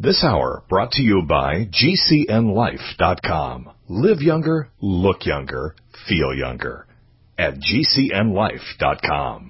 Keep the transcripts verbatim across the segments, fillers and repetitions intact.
This hour brought to you by G C N life dot com. Live younger, look younger, feel younger at G C N life dot com.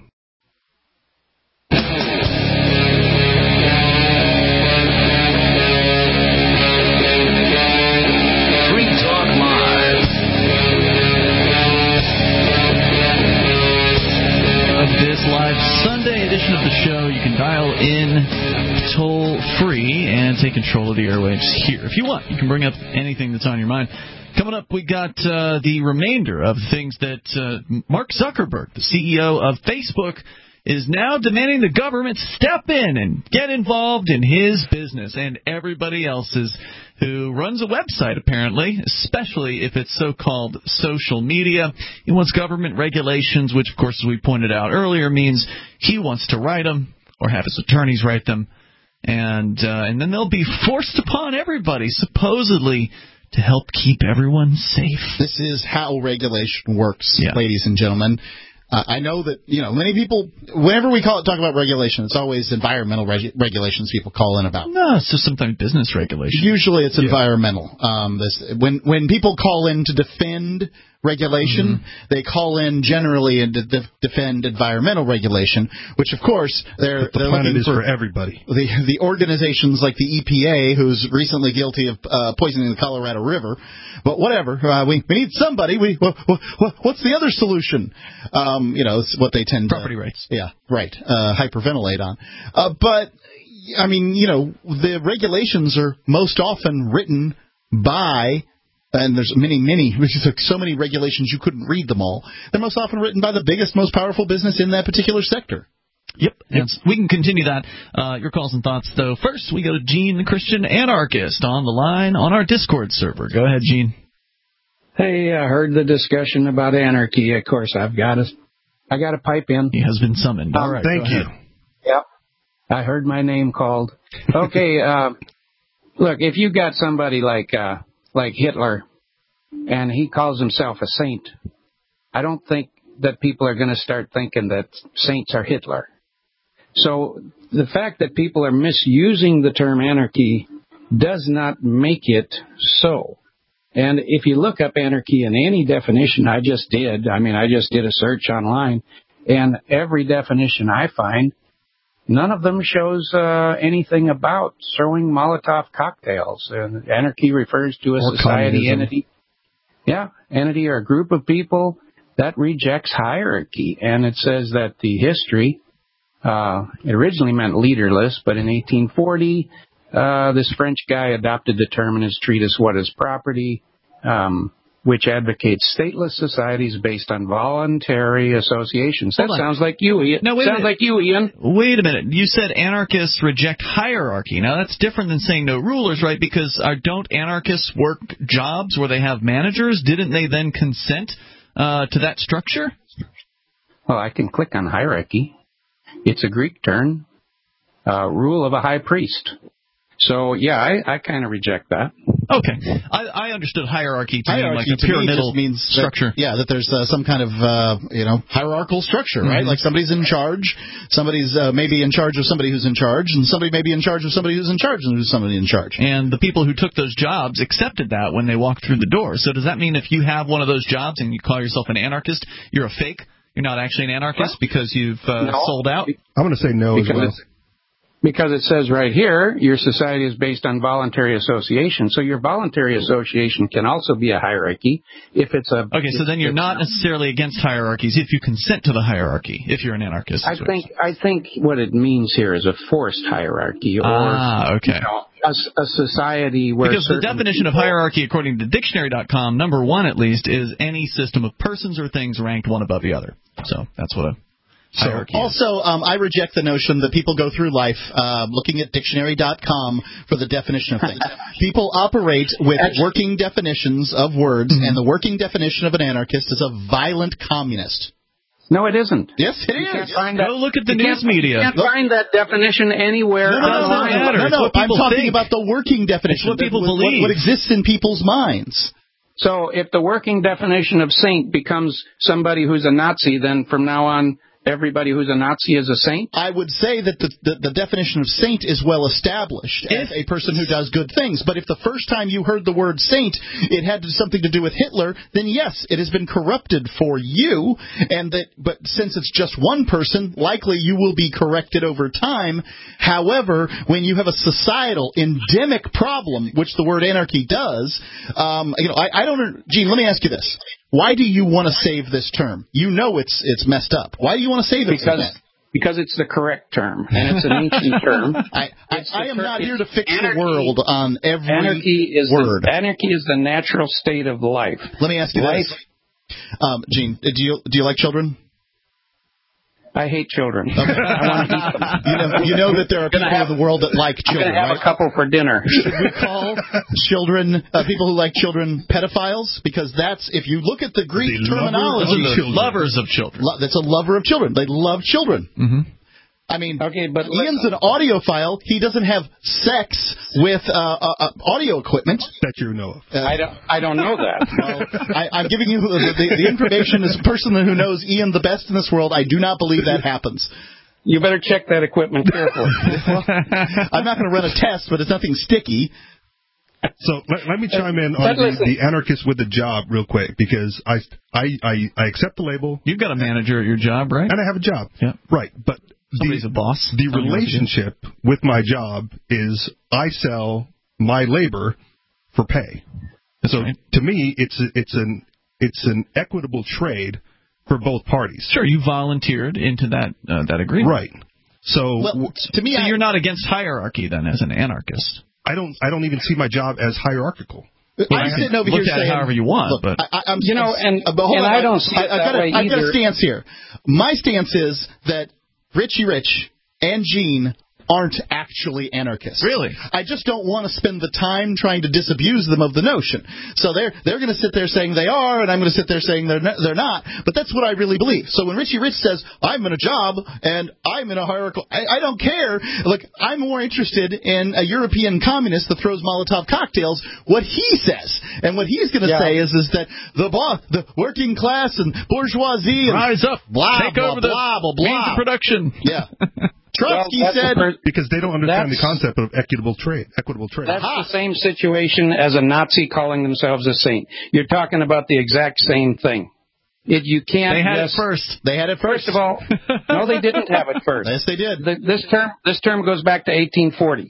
This live Sunday edition of the show, you can dial in toll free and take control of the airwaves here. If you want, you can bring up anything that's on your mind. Coming up, we got uh, the remainder of things that uh, Mark Zuckerberg, the C E O of Facebook, is now demanding the government step in and get involved in his business and everybody else's who runs a website, apparently, especially if it's so-called social media. He wants government regulations, which, of course, as we pointed out earlier, means he wants to write them or have his attorneys write them. And, uh, and then they'll be forced upon everybody, supposedly, to help keep everyone safe. This is how regulation works, yeah. ladies and gentlemen. Uh, I know that, you know, many people, whenever we call it, talk about regulation, it's always environmental regu- regulations people call in about. No, it's just sometimes business regulation. Usually it's yeah. environmental. Um, this, when when people call in to defend regulation, mm-hmm. they call in generally to de- defend environmental regulation, which, of course, they're, but the they're planet looking is for, for everybody. The, the organizations like the E P A, who's recently guilty of uh, poisoning the Colorado River. But whatever, uh, we, we need somebody. We what, what, What's the other solution? Um, you know, it's what they tend to... Property to... rights. Yeah, right. Uh, hyperventilate on. Uh, but, I mean, you know, the regulations are most often written by... And there's many, many, so many regulations you couldn't read them all. They're most often written by the biggest, most powerful business in that particular sector. Yep. yep. We can continue that. Uh, your calls and thoughts, though. First, we go to Gene, the Christian anarchist, on the line on our Discord server. Go ahead, Gene. Hey, I heard the discussion about anarchy. Of course, I've got to, I got to pipe in. He has been summoned. All right. Thank you. Yep. I heard my name called. Okay. uh, look, if you got somebody like... Uh, like Hitler, and he calls himself a saint, I don't think that people are going to start thinking that saints are Hitler. So the fact that people are misusing the term anarchy does not make it so. And if you look up anarchy in any definition, I just did, I mean, I just did a search online, and every definition I find, none of them shows uh, anything about throwing Molotov cocktails. And anarchy refers to a or society communism. entity. Yeah, entity or a group of people that rejects hierarchy. And it says that the history, uh, it originally meant leaderless, but in eighteen forty, uh, this French guy adopted the term in his treatise, What is Property? Um, which advocates stateless societies based on voluntary associations. That sounds like you, Ian. No, wait sounds like you, Ian. Wait a minute. You said anarchists reject hierarchy. Now, that's different than saying no rulers, right? Because uh, don't anarchists work jobs where they have managers? Didn't they then consent uh, to that structure? Well, I can click on hierarchy. It's a Greek term, uh, rule of a high priest. So, yeah, I, I kind of reject that. Okay. I, I understood hierarchy to hierarchy mean like a to pyramidal me just means structure. That, yeah, that there's uh, some kind of, uh, you know, hierarchical structure, right? Mm-hmm. Like somebody's in charge, somebody's uh, maybe in charge of somebody who's in charge, and somebody may be in charge of somebody who's in charge and who's somebody in charge. And the people who took those jobs accepted that when they walked through the door. So does that mean if you have one of those jobs and you call yourself an anarchist, you're a fake? You're not actually an anarchist well, because you've uh, no. sold out? I'm going to say no because as well. Because it says right here, your society is based on voluntary association. So your voluntary association can also be a hierarchy if it's a... Okay, so then you're not necessarily against hierarchies if you consent to the hierarchy, if you're an anarchist. I think I think what it means here is a forced hierarchy. Or, ah, okay. You know, a, a society where... Because the definition of hierarchy, according to dictionary dot com, number one at least, is any system of persons or things ranked one above the other. So that's what a... So also, um, I reject the notion that people go through life uh, looking at dictionary dot com for the definition of things. People operate with working definitions of words, mm-hmm. and the working definition of an anarchist is a violent communist. No, it isn't. Yes, it you is. Can't find that. Go look at the you news media. You can't look. find that definition anywhere. No, no, no, no, no, no, no, no. I'm talking think. about the working definition. It's what people what, believe. What, what exists in people's minds. So if the working definition of saint becomes somebody who's a Nazi, then from now on everybody who's a Nazi is a saint? I would say that the, the, the definition of saint is well established as a person who does good things. But if the first time you heard the word saint, it had something to do with Hitler, then yes, it has been corrupted for you. And that, but since it's just one person, likely you will be corrected over time. However, when you have a societal endemic problem, which the word anarchy does, um, you know, I, I don't. Gene, let me ask you this. Why do you want to save this term? You know it's it's messed up. Why do you want to save it? Because because it's the correct term, and it's an ancient term. I, I, I am ter- not here to fix anarchy, the world on every anarchy is word. The, anarchy is the natural state of life. Let me ask you life, this, um, Gene. Do you do you like children? I hate children. Okay. I want to eat them. You know, you know that there are people have, in the world that like children, I'm going to have right? a couple for dinner. Should we call children, uh, people who like children, pedophiles? Because that's, if you look at the Greek the terminology, lovers of, lovers of children. Lo- that's a lover of children. They love children. Mm-hmm. I mean, okay, but Ian's an audiophile. He doesn't have sex with uh, uh, uh, audio equipment. That you know of. Uh, I don't. I don't know that. Well, I, I'm giving you the, the, the information as a person who knows Ian the best in this world. I do not believe that happens. You better check that equipment carefully. Well, I'm not going to run a test, but it's nothing sticky. So let, let me chime in on the, the anarchist with the job real quick, because I, I, I, I accept the label. You've got a manager at your job, right? And I have a job. Yeah. Right. But somebody's the, a boss. The relationship with my job is I sell my labor for pay. That's so right. To me, it's a, it's an it's an equitable trade for both parties. Sure, you volunteered into that uh, that agreement. Right. So well, to me, so I, you're not against hierarchy then, as an anarchist. I don't. I don't even see my job as hierarchical. Well, I'm sitting over look here at saying, it however you want, look, but I, I'm, you know, I'm, and, uh, but hold and on, I don't see it I, I've that got a, way I've got either. a stance here. My stance is that Richie Rich and Gene aren't actually anarchists. Really? I just don't want to spend the time trying to disabuse them of the notion. So they're they're going to sit there saying they are, and I'm going to sit there saying they're not, they're not. But that's what I really believe. So when Richie Rich says, I'm in a job and I'm in a hierarchical, I, I don't care. Look, I'm more interested in a European communist that throws Molotov cocktails, what he says. And what he's going to yeah. say is is that the boss, the working class and bourgeoisie and rise up, blah, take blah, over the blah, blah, blah. means of production. Yeah. Trotsky well, said per- because they don't understand that's, the concept of equitable trade. Equitable trade. That's Aha. the same situation as a Nazi calling themselves a saint. You're talking about the exact same thing. It, you can't. They had just, it first. They had it first. First of all, no, they didn't have it first. Yes, they did. The, this term, this term goes back to eighteen forty.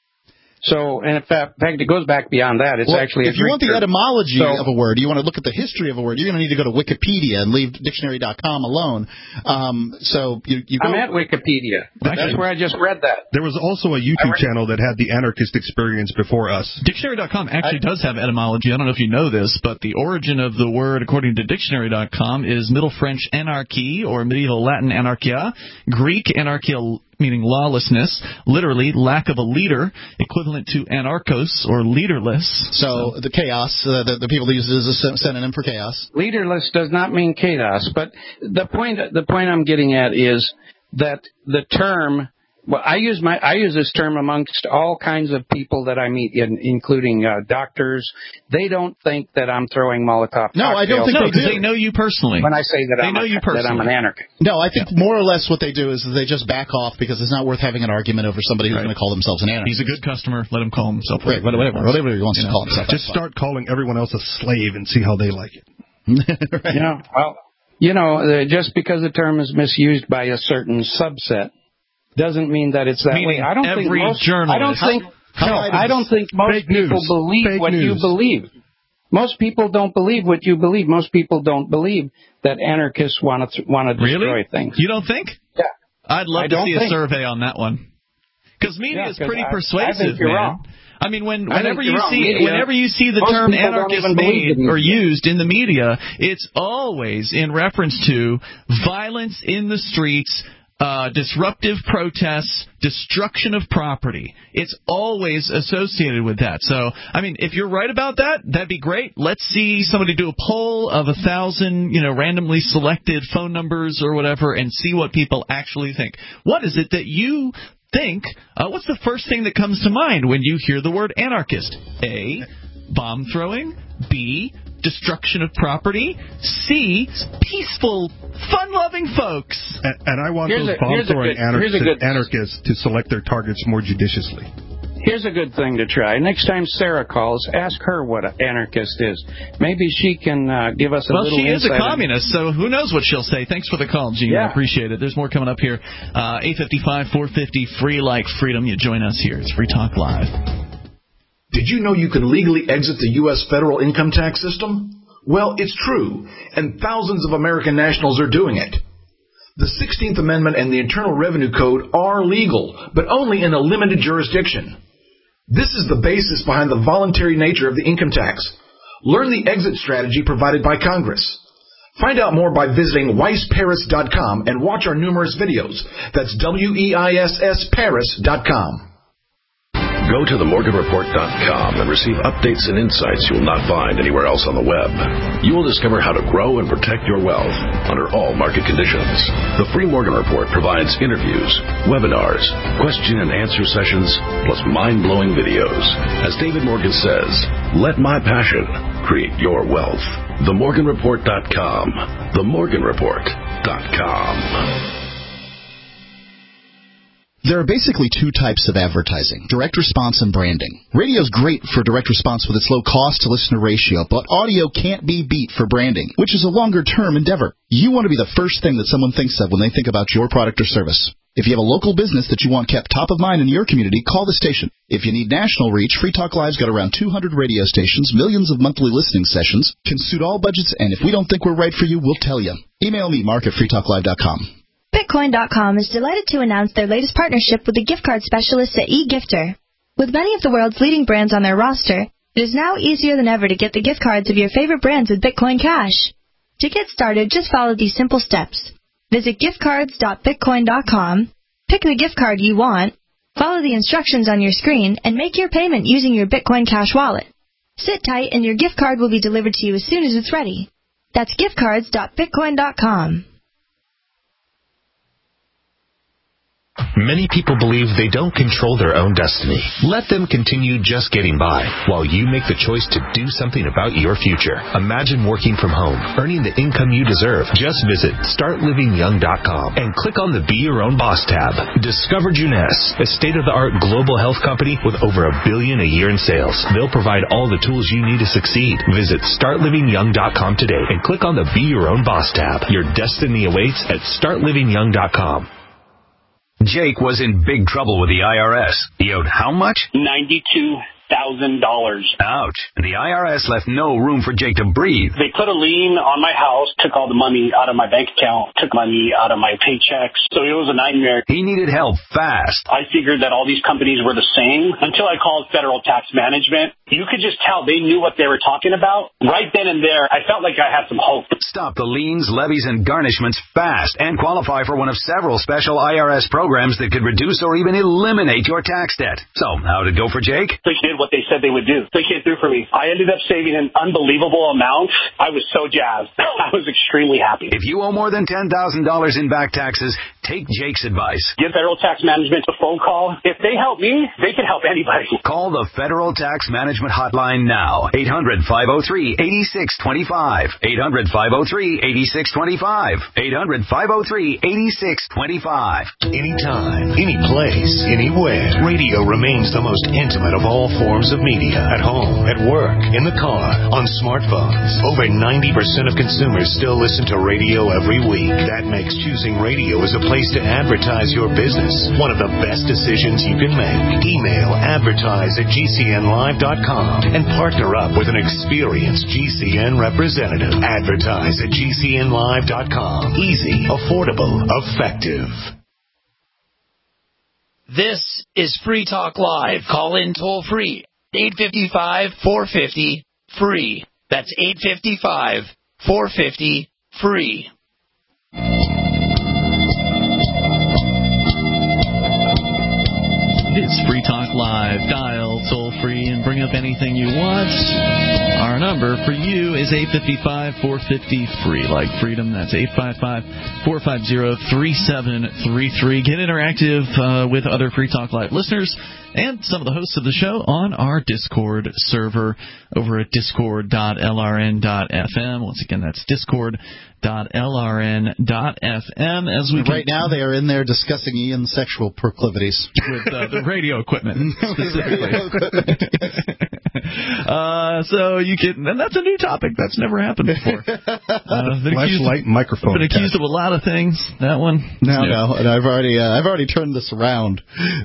So, and in fact, it goes back beyond that. It's well, actually a if you want the term. etymology so, of a word, you want to look at the history of a word, you're going to need to go to Wikipedia and leave dictionary dot com alone. Um, so you, you go. I'm at Wikipedia. That's where I just read that. There was also a YouTube channel that had the anarchist experience before us. Dictionary dot com actually I, does have etymology. I don't know if you know this, but the origin of the word, according to Dictionary dot com, is Middle French anarchie or Medieval Latin anarchia, Greek anarchia, meaning lawlessness, literally lack of a leader, equivalent to anarchos or leaderless. So, so. the chaos, uh, the, the people use it as a synonym for chaos. Leaderless does not mean chaos, but the point the point I'm getting at is that the term. Well, I use my I use this term amongst all kinds of people that I meet, in, including uh, doctors. They don't think that I'm throwing Molotov cocktails. No, I don't think no, they because do. they know you personally. When I say that, they I'm, know a, you personally. that I'm an anarchist. No, I think yeah. more or less what they do is they just back off because it's not worth having an argument over somebody who's right. going to call themselves an anarchist. He's a good customer. Let him call himself. Right, whatever, whatever he wants you to know. call himself. Just start calling everyone else a slave and see how they like it. right. You know, well, you know, uh, just because the term is misused by a certain subset doesn't mean that it's that Meaning way. I don't every think most, journalist. I don't think. How, no, how I don't think most Fake people news. believe Fake what news. you believe. Most people don't believe what you believe. Most people don't believe that anarchists want to want to destroy really? things. You don't think? Yeah. I'd love I to don't see think. a survey on that one. Because media Yeah, is pretty I, persuasive, I think you're man. Wrong. I mean, when I whenever you wrong. see Media, whenever you see the most term people don't anarchist even believe made in or it. used in the media, it's always in reference to violence in the streets, uh, disruptive protests, destruction of property. It's always associated with that. So, I mean, if you're right about that, that'd be great. Let's see somebody do a poll of a thousand, you know, randomly selected phone numbers or whatever, and see what people actually think. What is it that you think, uh, what's the first thing that comes to mind when you hear the word anarchist? A, bomb throwing. B, destruction of property. C, peaceful, fun-loving folks. And, and I want Here's those a- here's a bomb-throwing good- anarch- here's a good- anarchists to select their targets more judiciously. Here's a good thing to try. Next time Sarah calls, ask her what an anarchist is. Maybe she can uh, give us a well, little she is a insight. communist, so who knows what she'll say. Thanks for the call, Gene. Yeah. I appreciate it. There's more coming up here. Uh, eight fifty-five, four fifty, free like freedom. You join us here. It's Free Talk Live. Did you know you can legally exit the U S federal income tax system? Well, it's true, and thousands of American nationals are doing it. The sixteenth Amendment and the Internal Revenue Code are legal, but only in a limited jurisdiction. This is the basis behind the voluntary nature of the income tax. Learn the exit strategy provided by Congress. Find out more by visiting weiss paris dot com and watch our numerous videos. That's W E I S S Paris dot com. Go to the morgan report dot com and receive updates and insights you will not find anywhere else on the web. You will discover how to grow and protect your wealth under all market conditions. The Free Morgan Report provides interviews, webinars, question and answer sessions, plus mind-blowing videos. As David Morgan says, let my passion create your wealth. the morgan report dot com. the morgan report dot com. There are basically two types of advertising, direct response and branding. Radio's great for direct response with its low cost to listener ratio, but audio can't be beat for branding, which is a longer-term endeavor. You want to be the first thing that someone thinks of when they think about your product or service. If you have a local business that you want kept top of mind in your community, call the station. If you need national reach, Free Talk Live's got around two hundred radio stations, millions of monthly listening sessions, can suit all budgets, and if we don't think we're right for you, we'll tell you. Email me, mark at free talk live dot com. Bitcoin dot com is delighted to announce their latest partnership with the gift card specialists at eGifter. With many of the world's leading brands on their roster, it is now easier than ever to get the gift cards of your favorite brands with Bitcoin Cash. To get started, just follow these simple steps. Visit gift cards dot bitcoin dot com, pick the gift card you want, follow the instructions on your screen, and make your payment using your Bitcoin Cash wallet. Sit tight and your gift card will be delivered to you as soon as it's ready. That's gift cards dot bitcoin dot com. Many people believe they don't control their own destiny. Let them continue just getting by while you make the choice to do something about your future. Imagine working from home, earning the income you deserve. Just visit start living young dot com and click on the Be Your Own Boss tab. Discover Juness, a state-of-the-art global health company with over a billion a year in sales. They'll provide all the tools you need to succeed. Visit start living young dot com today and click on the Be Your Own Boss tab. Your destiny awaits at start living young dot com. Jake was in big trouble with the I R S. He owed how much? ninety-two thousand dollars. Ouch. And the I R S left no room for Jake to breathe. They put a lien on my house, took all the money out of my bank account, took money out of my paychecks. So it was a nightmare. He needed help fast. I figured that all these companies were the same until I called Federal Tax Management. You could just tell they knew what they were talking about. Right then and there, I felt like I had some hope. Stop the liens, levies, and garnishments fast and qualify for one of several special I R S programs that could reduce or even eliminate your tax debt. So, how'd it go for Jake? They did what they said they would do. They came through for me. I ended up saving an unbelievable amount. I was so jazzed. I was extremely happy. If you owe more than ten thousand dollars in back taxes, take Jake's advice. Give Federal Tax Management a phone call. If they help me, they can help anybody. Call the Federal Tax Management Hotline now. eight hundred, five oh three, eight six two five. eight hundred, five oh three, eight six two five. eight hundred, five oh three, eight six two five. Anytime, any place, anywhere. Radio remains the most intimate of all forms of media. At home, at work, in the car, on smartphones. Over ninety percent of consumers still listen to radio every week. That makes choosing radio as a place to advertise your business one of the best decisions you can make. Email advertise at G C N live dot com and partner up with an experienced G C N representative. Advertise at G C N live dot com. Easy, affordable, effective. This is Free Talk Live. Call in toll free. eight five five, four five zero, free. That's eight five five, four five zero, free. It's Free Talk Live. Dial toll toll-free and bring up anything you want. Our number for you is eight five five, four five zero, free, like freedom. That's eight five five, four five zero, three seven three three. Get interactive uh, with other Free Talk Live listeners and some of the hosts of the show on our Discord server over at discord dot l r n dot f m. Once again, that's discord dot l r n dot f m. As we right now, they are in there discussing Ian's sexual proclivities with uh, the radio equipment specifically. radio equipment. uh, so you can, and that's a new topic that's never happened before. Uh, Flashlight microphone. Been accused of a lot of things. That one, no, no, and I've already, uh, I've already turned this around.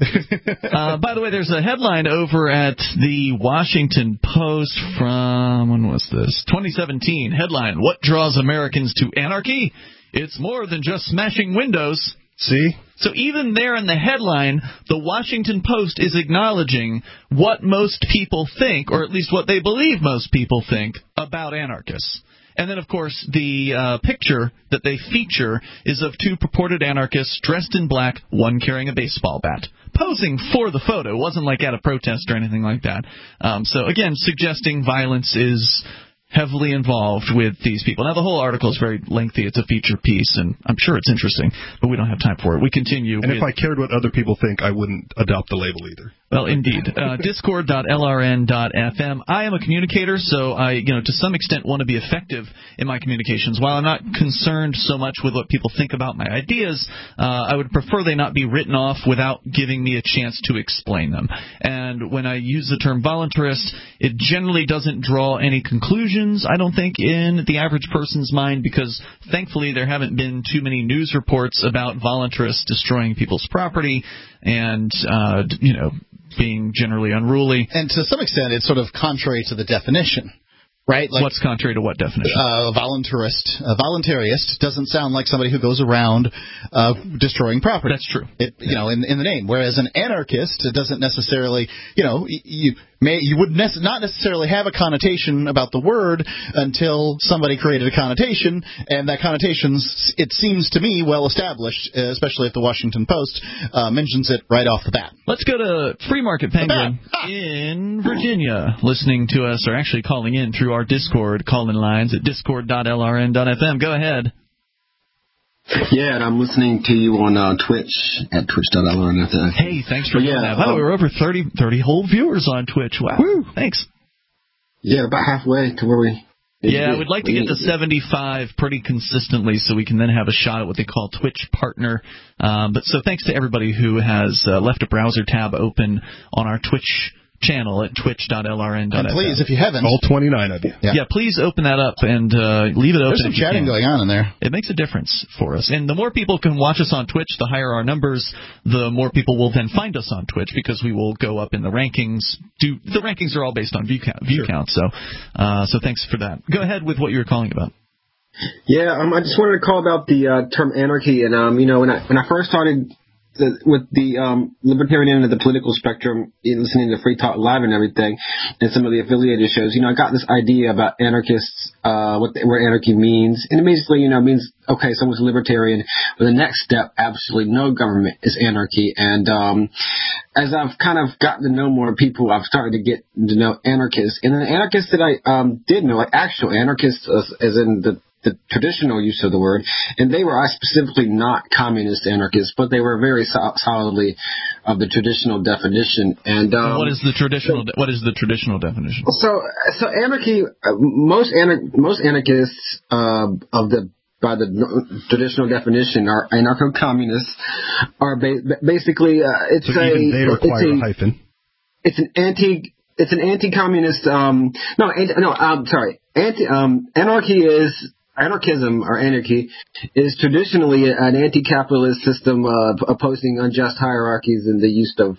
uh, by the way, there's a headline over at the Washington Post from, when was this? twenty seventeen. Headline: What draws Americans to anarchy? It's more than just smashing windows. See? So even there in the headline, the Washington Post is acknowledging what most people think, or at least what they believe most people think, about anarchists. And then, of course, the uh, picture that they feature is of two purported anarchists dressed in black, one carrying a baseball bat, posing for the photo. It wasn't like at a protest or anything like that. Um, so, again, suggesting violence is heavily involved with these people. Now, the whole article is very lengthy. It's a feature piece, and I'm sure it's interesting, but we don't have time for it. We continue. And with, if I cared what other people think, I wouldn't adopt the label either. Well, indeed. Uh, discord dot l r n dot f m. I am a communicator, so I, you know, to some extent want to be effective in my communications. While I'm not concerned so much with what people think about my ideas, uh, I would prefer they not be written off without giving me a chance to explain them. And when I use the term voluntarist, it generally doesn't draw any conclusions, I don't think, in the average person's mind, because thankfully there haven't been too many news reports about voluntarists destroying people's property and, uh, you know, being generally unruly. And to some extent, it's sort of contrary to the definition, right? Like, what's contrary to what definition? Uh, a voluntarist. A voluntarist doesn't sound like somebody who goes around uh, destroying property. That's true. It, you know, in, in the name. Whereas an anarchist, it doesn't necessarily, you know, you may you would nec- not necessarily have a connotation about the word until somebody created a connotation, and that connotation, it seems to me, well established, especially if the Washington Post uh, mentions it right off the bat. Let's go to Free Market Penguin in Virginia, listening to us, or actually calling in through our Discord call-in lines at discord dot l r n dot f m. Go ahead. Yeah, and I'm listening to you on uh, Twitch at twitch dot l r n dot f m. Hey, thanks for doing yeah, that. By the um, way, we're over thirty, thirty whole viewers on Twitch. Wow. Woo. Thanks. Yeah, about halfway to where we... Yeah, we'd like to get to seventy-five pretty consistently so we can then have a shot at what they call Twitch Partner. Um, but so thanks to everybody who has uh, left a browser tab open on our Twitch channel at twitch dot l r n dot f m. And please, if you haven't, all twenty-nine of you. Yeah, yeah please open that up and uh, leave it open. There's some if you chatting can. going on in there. It makes a difference for us. And the more people can watch us on Twitch, the higher our numbers, the more people will then find us on Twitch, because we will go up in the rankings. Do The rankings are all based on view count, view sure. count so, uh, so thanks for that. Go ahead with what you were calling about. Yeah, um, I just wanted to call about the uh, term anarchy. And, um, you know, when I, when I first started... The, with the um, libertarian end of the political spectrum, in listening to Free Talk Live and everything, and some of the affiliated shows, you know, I got this idea about anarchists, uh, what the, what anarchy means, and it basically, you know, means okay, someone's libertarian, but the next step, absolutely no government, is anarchy. And um, as I've kind of gotten to know more people, I've started to get to know anarchists, and the anarchists that I um, did know, like actual anarchists, as, as in the the traditional use of the word, and they were specifically not communist anarchists, but they were very so- solidly of the traditional definition. And um, what is the traditional? So, what is the traditional definition? So, so anarchy. Uh, most anar- most anarchists uh, of the by the traditional definition are anarcho-communists. Are ba- basically uh, it's so a even they require it's a, a hyphen. It's an anti. It's an anti-communist. Um, no, anti, no. Um, sorry. Anti. Um, anarchy is. Anarchism, or anarchy, is traditionally an anti-capitalist system uh, opposing unjust hierarchies and the use of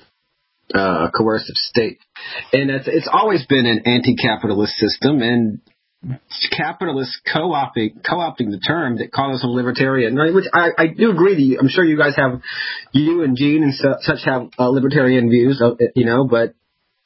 uh, coercive state. And it's, it's always been an anti-capitalist system, and capitalists co-opting, co-opting the term that call us a libertarian, right? Which I, I do agree with you. I'm sure you guys have, you and Gene and su- such have uh, libertarian views, of it, you know, but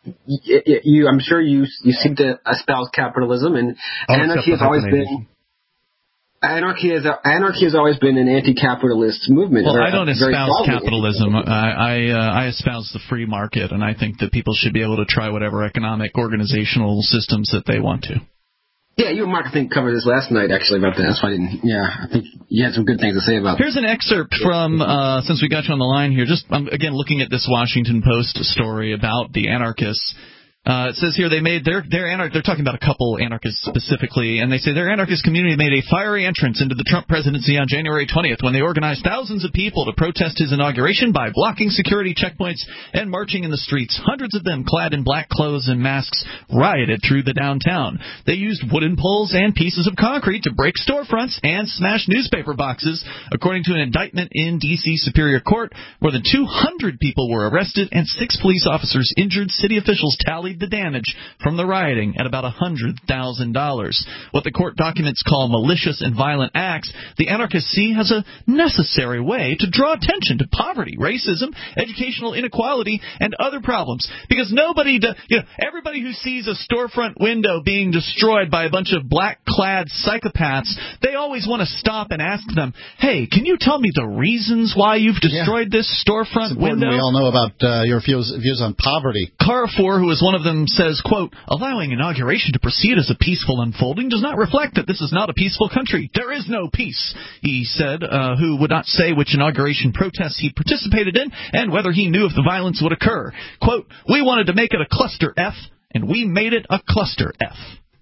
you, you, I'm sure you you seem to espouse capitalism, and I'll anarchy has always been... Anarchy has anarchy has always been an anti-capitalist movement. Well, Very, I don't very espouse capitalism. I I, uh, I espouse the free market, and I think that people should be able to try whatever economic organizational systems that they want to. Yeah, you and Mark, I think, covered this last night, actually, about that. That's why I didn't. Yeah, I think you had some good things to say about it. Here's an excerpt from, uh, since we got you on the line here, just, um, again, looking at this Washington Post story about the anarchists. Uh, it says here they made their their anarch. They're talking about a couple anarchists specifically, and they say their anarchist community made a fiery entrance into the Trump presidency on January twentieth when they organized thousands of people to protest his inauguration by blocking security checkpoints and marching in the streets. Hundreds of them, clad in black clothes and masks, rioted through the downtown. They used wooden poles and pieces of concrete to break storefronts and smash newspaper boxes. According to an indictment in D C Superior Court, more than two hundred people were arrested and six police officers injured. City officials tallied the damage from the rioting at about one hundred thousand dollars. What the court documents call malicious and violent acts, the anarchists see as a necessary way to draw attention to poverty, racism, educational inequality, and other problems. Because nobody, do, you know, everybody who sees a storefront window being destroyed by a bunch of black-clad psychopaths, they always want to stop and ask them, hey, can you tell me the reasons why you've destroyed yeah. this storefront window? We all know about uh, your views, views on poverty. Carrefour, who is one of them, says, quote, allowing inauguration to proceed as a peaceful unfolding does not reflect that this is not a peaceful country. There is no peace, he said, uh, who would not say which inauguration protests he participated in and whether he knew if the violence would occur. Quote, we wanted to make it a cluster F, and we made it a cluster F.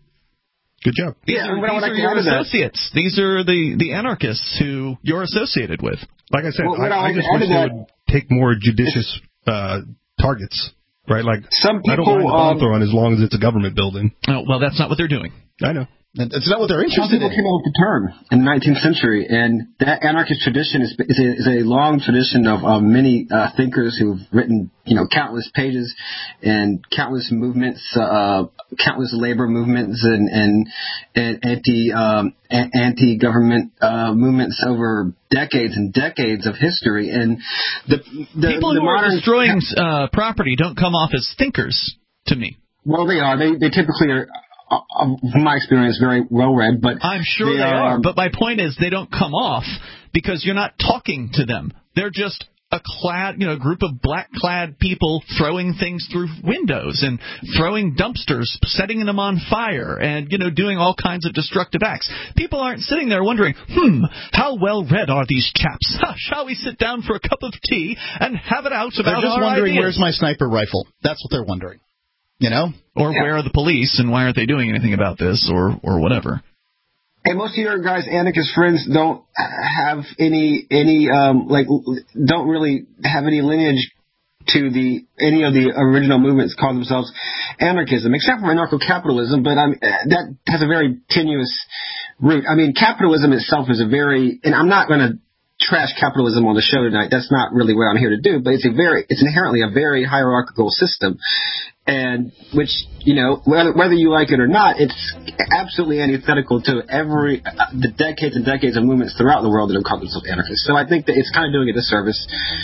Good job. These yeah, are, these like are your associates. That. These are the, the anarchists who you're associated with. Like I said, well, I, I, I just wish they would take more judicious uh, targets. Right, like some people, I don't mind the bomb um, throwing as long as it's a government building. Oh, well, that's not what they're doing. I know. It's not what they're interested in. Some people came up with the term in the nineteenth century, and that anarchist tradition is, is, a, is a long tradition of uh, many uh, thinkers who've written, you know, countless pages and countless movements, uh, countless labor movements, and and, and anti um, a- anti-government uh, movements over decades and decades of history. And the, the people the who modern, are destroying uh, property don't come off as thinkers to me. Well, they are. They they typically are. Uh, from my experience, very well read, but I'm sure they, they are. are. But my point is, they don't come off because you're not talking to them. They're just a clad, you know, group of black-clad people throwing things through windows and throwing dumpsters, setting them on fire, and you know, doing all kinds of destructive acts. People aren't sitting there wondering, hmm, how well read are these chaps? Huh, shall we sit down for a cup of tea and have it out about our ideas? They're just wondering, where's my sniper rifle? That's what they're wondering. You know? Or yeah. where are the police, and why aren't they doing anything about this, or or whatever. And most of your guys' anarchist friends don't have any any um like don't really have any lineage to the any of the original movements call themselves anarchism, except for anarcho-capitalism. But I mean, that has a very tenuous root. I mean, capitalism itself is a very, and I'm not going to trash capitalism on the show tonight. That's not really what I'm here to do. But it's a very, it's inherently a very hierarchical system. And which, you know, whether, whether you like it or not, it's absolutely antithetical to every uh, the decades and decades of movements throughout the world that have called themselves anarchists. So I think that it's kind of doing a disservice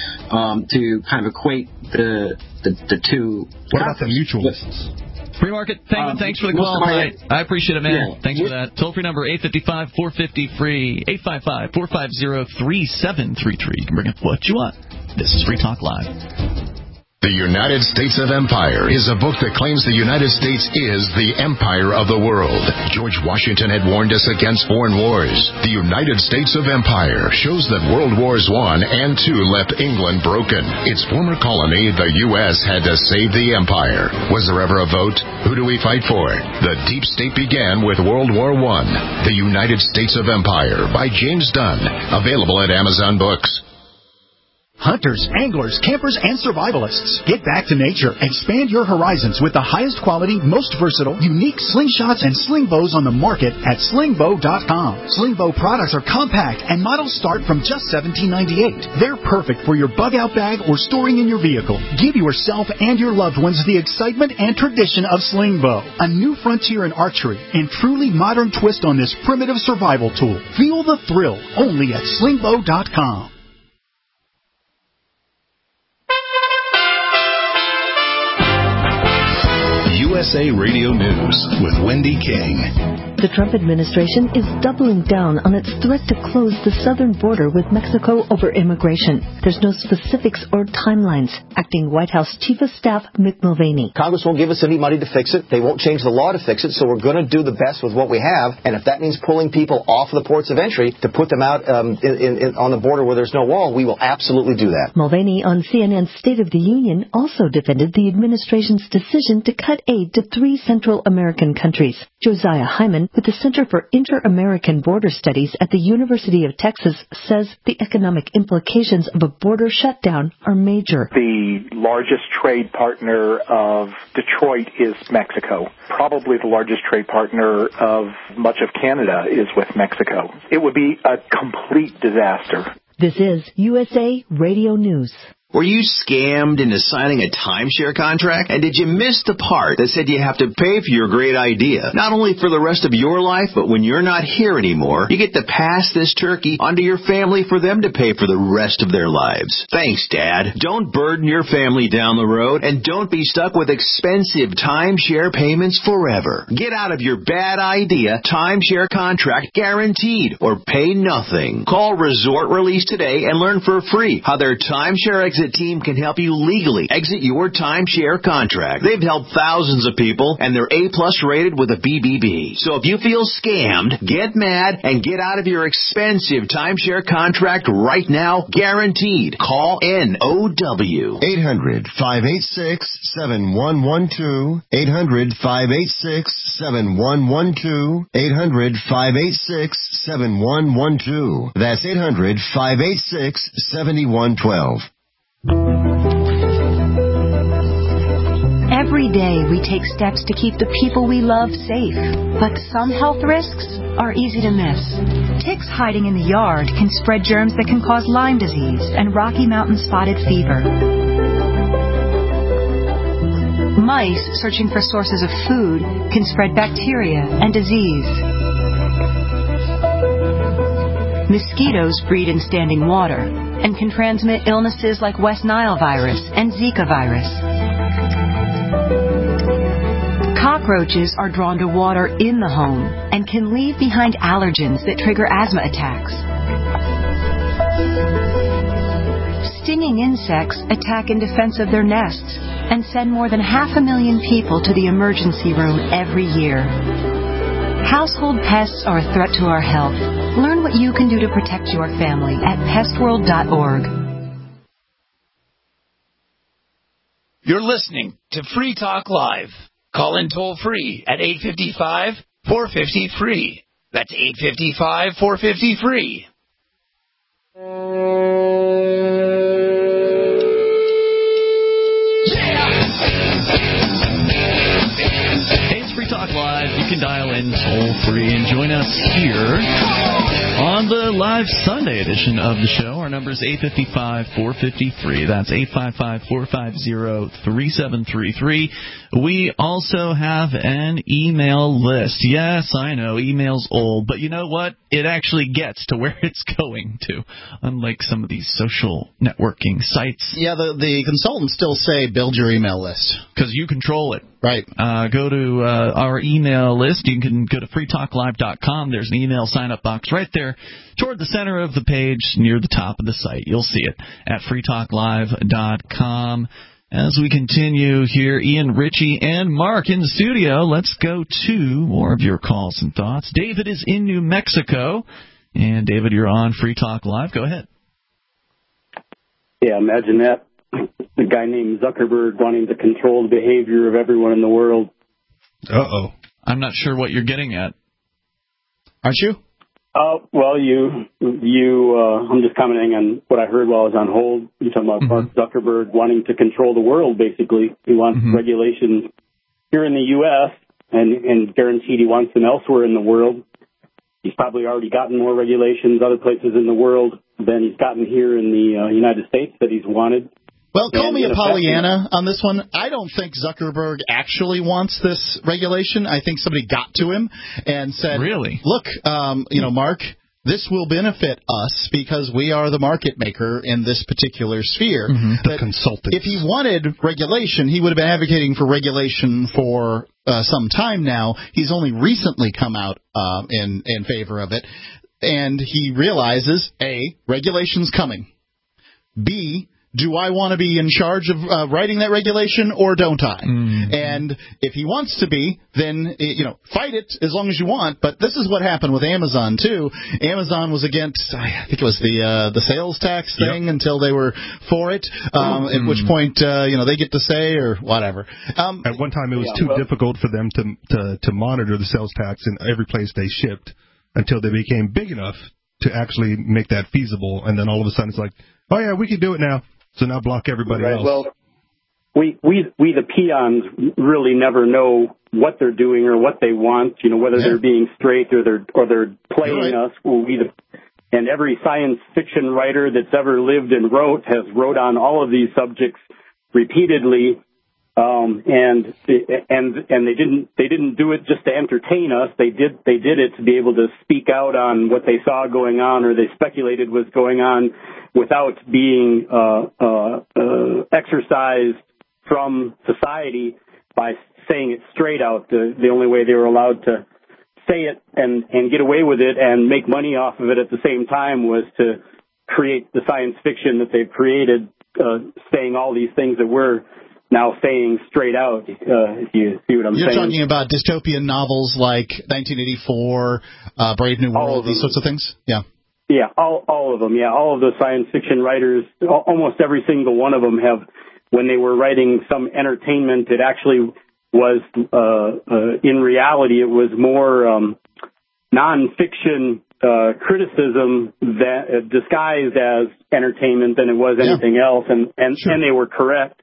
um, to kind of equate the the, the two. What about the mutualists? Free market, thank, um, thanks for the call tonight. I appreciate it, man. Yeah. Thanks for that. Toll free number eight five five, four five zero, free, eight five five, four five zero, three seven three three. You can bring up what you want. This is Free Talk Live. The United States of Empire is a book that claims the United States is the empire of the world. George Washington had warned us against foreign wars. The United States of Empire shows that World Wars One and Two left England broken. Its former colony, the U S, had to save the empire. Was there ever a vote? Who do we fight for? The deep state began with World War One. The United States of Empire by James Dunn. Available at Amazon Books. Hunters, anglers, campers, and survivalists. Get back to nature. Expand your horizons with the highest quality, most versatile, unique slingshots and sling bows on the market at sling bow dot com. Sling bow products are compact and models start from just seventeen ninety-eight. They're perfect for your bug-out bag or storing in your vehicle. Give yourself and your loved ones the excitement and tradition of sling bow. A new frontier in archery and truly modern twist on this primitive survival tool. Feel the thrill only at sling bow dot com. U S A Radio News with Wendy King. The Trump administration is doubling down on its threat to close the southern border with Mexico over immigration. There's no specifics or timelines. Acting White House Chief of Staff Mick Mulvaney. Congress won't give us any money to fix it. They won't change the law to fix it, so we're going to do the best with what we have. And if that means pulling people off the ports of entry to put them out um, in, in, in, on the border where there's no wall, we will absolutely do that. Mulvaney on C N N's State of the Union also defended the administration's decision to cut aid to three Central American countries. Josiah Hyman with the Center for Inter-American Border Studies at the University of Texas says the economic implications of a border shutdown are major. The largest trade partner of Detroit is Mexico. Probably the largest trade partner of much of Canada is with Mexico. It would be a complete disaster. This is U S A Radio News. Were you scammed into signing a timeshare contract? And did you miss the part that said you have to pay for your great idea? Not only for the rest of your life, but when you're not here anymore, you get to pass this turkey onto your family for them to pay for the rest of their lives. Thanks, Dad. Don't burden your family down the road, and don't be stuck with expensive timeshare payments forever. Get out of your bad idea timeshare contract guaranteed, or pay nothing. Call Resort Release today and learn for free how their timeshare exit team can help you legally exit your timeshare contract. They've helped thousands of people, and they're A-plus rated with a B B B. So if you feel scammed, get mad and get out of your expensive timeshare contract right now, guaranteed. Call N O W. eight hundred, five eight six, seven one one two. eight hundred, five eight six, seven one one two. eight hundred, five eight six, seven one one two. That's eight hundred, five eight six, seven one one two. Every day we take steps to keep the people we love safe, but some health risks are easy to miss. Ticks hiding in the yard can spread germs that can cause Lyme disease and Rocky Mountain spotted fever. Mice searching for sources of food can spread bacteria and disease. Mosquitoes breed in standing water and can transmit illnesses like West Nile virus and Zika virus. Cockroaches are drawn to water in the home and can leave behind allergens that trigger asthma attacks. Stinging insects attack in defense of their nests and send more than half a million people to the emergency room every year. Household pests are a threat to our health. Learn what you can do to protect your family at pest world dot org. You're listening to Free Talk Live. Call in toll free at eight five five, four five zero, free. That's eight five five, four five zero, free. Free Talk Live. You can dial in toll free and join us here on the live Sunday edition of the show. Our number is eight five five, four five zero, free. That's eight five five, four five zero, three seven three three. We also have an email list. Yes, I know, email's old, but you know what? It actually gets to where it's going to, unlike some of these social networking sites. Yeah, the, the consultants still say build your email list. Because you control it. Right. Uh, go to uh, our email list. You can go to free talk live dot com. There's an email sign-up box right there toward the center of the page near the top of the site. You'll see it at free talk live dot com. As we continue here, Ian, Richie, and Mark in the studio, let's go to more of your calls and thoughts. David is in New Mexico. And, David, you're on Free Talk Live. Go ahead. Yeah, imagine that. A guy named Zuckerberg wanting to control the behavior of everyone in the world. Uh-oh. I'm not sure what you're getting at. Aren't you? Oh, uh, well, you, you. Uh, I'm just commenting on what I heard while I was on hold. You're talking about mm-hmm. Mark Zuckerberg wanting to control the world, basically. He wants mm-hmm. regulations here in the U S, and, and guaranteed he wants them elsewhere in the world. He's probably already gotten more regulations other places in the world than he's gotten here in the uh, United States that he's wanted. Well, call me a Pollyanna on this one. I don't think Zuckerberg actually wants this regulation. I think somebody got to him and said, "Really? Look, um, you know, Mark, this will benefit us because we are the market maker in this particular sphere. Mm-hmm. The consultants. If he wanted regulation, he would have been advocating for regulation for uh, some time now. He's only recently come out uh, in, in favor of it. And he realizes, A, regulation's coming. B, do I want to be in charge of uh, writing that regulation or don't I? Mm-hmm. And if he wants to be, then, you know, fight it as long as you want. But this is what happened with Amazon, too. Amazon was against, I think it was the uh, the sales tax thing yep. until they were for it, um, mm-hmm. at which point, uh, you know, they get to say or whatever. Um, at one time, it was yeah, too well, difficult for them to, to, to monitor the sales tax in every place they shipped until they became big enough to actually make that feasible. And then all of a sudden it's like, oh, yeah, we can do it now. So now block everybody right. else. Well, we we we the peons really never know what they're doing or what they want. You know, whether yeah. they're being straight or they're or they're playing right. us. Well, we the, and every science fiction writer that's ever lived and wrote has wrote on all of these subjects repeatedly. Um, and and and they didn't they didn't do it just to entertain us. They did they did it to be able to speak out on what they saw going on or they speculated was going on, without being uh, uh, uh, exercised from society by saying it straight out. The the only way they were allowed to say it and and get away with it and make money off of it at the same time was to create the science fiction that they've created, uh, saying all these things that we're now saying straight out, uh, if you see what I'm You're saying. You're talking about dystopian novels like nineteen eighty-four, uh, Brave New World, these sorts of things? Yeah. Yeah, all all of them. Yeah, all of those science fiction writers, almost every single one of them have, when they were writing some entertainment, it actually was, uh, uh, in reality, it was more um, nonfiction uh, criticism that uh, disguised as entertainment than it was anything yeah. else, and and, sure. and they were correct.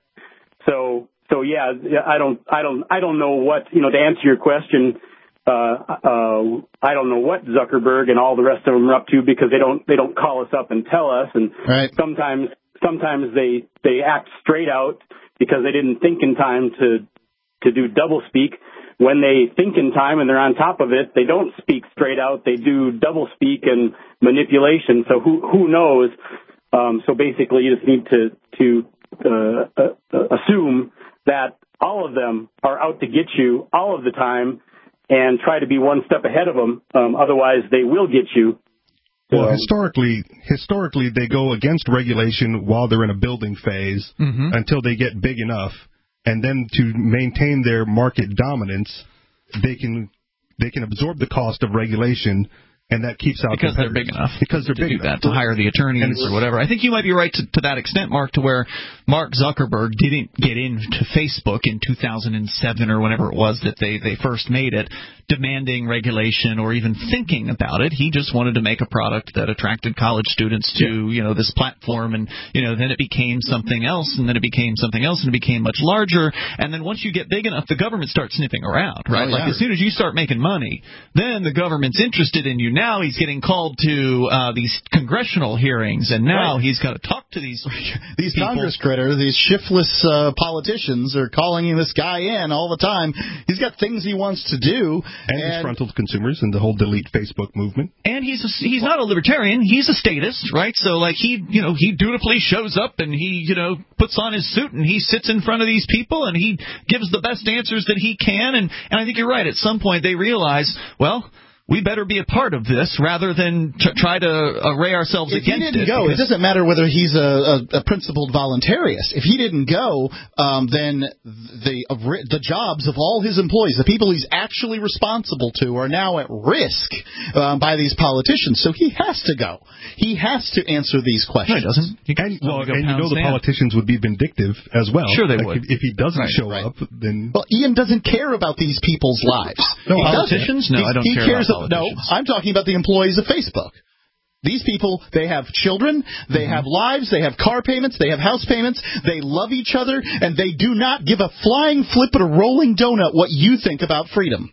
So, so yeah, I don't, I don't, I don't know what, you know, to answer your question, uh, uh, I don't know what Zuckerberg and all the rest of them are up to because they don't, they don't call us up and tell us. And right. sometimes, sometimes they, they act straight out because they didn't think in time to, to do double speak. When they think in time and they're on top of it, they don't speak straight out. They do double speak and manipulation. So who, who knows? Um, so basically you just need to, to, Uh, uh, assume that all of them are out to get you all of the time and try to be one step ahead of them. Um, otherwise, they will get you. Well, um, historically, historically, they go against regulation while they're in a building phase mm-hmm. until they get big enough, and then to maintain their market dominance, they can they can absorb the cost of regulation. And that keeps out because they're big enough because they're to big do enough that, to hire the attorneys or whatever. I think you might be right to, to that extent, Mark, to where Mark Zuckerberg didn't get into Facebook in two thousand seven or whenever it was that they, they first made it, demanding regulation or even thinking about it. He just wanted to make a product that attracted college students to, yeah. you know, this platform, and, you know, then it became something else, and then it became something else, and it became much larger. And then once you get big enough, the government starts sniffing around, right? Oh, yeah. Like as soon as you start making money, then the government's interested in you. Now he's getting called to uh, these congressional hearings, and now right. he's got to talk to these these people. Congress critters, these shiftless uh, politicians are calling this guy in all the time. He's got things he wants to do, and, and disgruntled consumers and the whole delete Facebook movement. And he's a, he's not a libertarian; he's a statist, right? So like he you know he dutifully shows up and he you know puts on his suit and he sits in front of these people and he gives the best answers that he can. And and I think you're right. At some point they realize, well, we better be a part of this rather than t- try to array ourselves if against it. If he didn't go, it doesn't matter whether he's a, a, a principled voluntarist. If he didn't go, um, then the uh, the jobs of all his employees, the people he's actually responsible to, are now at risk um, by these politicians. So he has to go. He has to answer these questions. No, he doesn't. He and well, and you know the politicians would be vindictive as well. Sure they like would. If, if he doesn't right, show right. up, then... Well, Ian doesn't care about these people's lives. No, he politicians? Doesn't. No, I don't he care cares about No, I'm talking about the employees of Facebook. These people, they have children, they mm-hmm. have lives, they have car payments, they have house payments, they love each other, and they do not give a flying flip at a rolling donut what you think about freedom.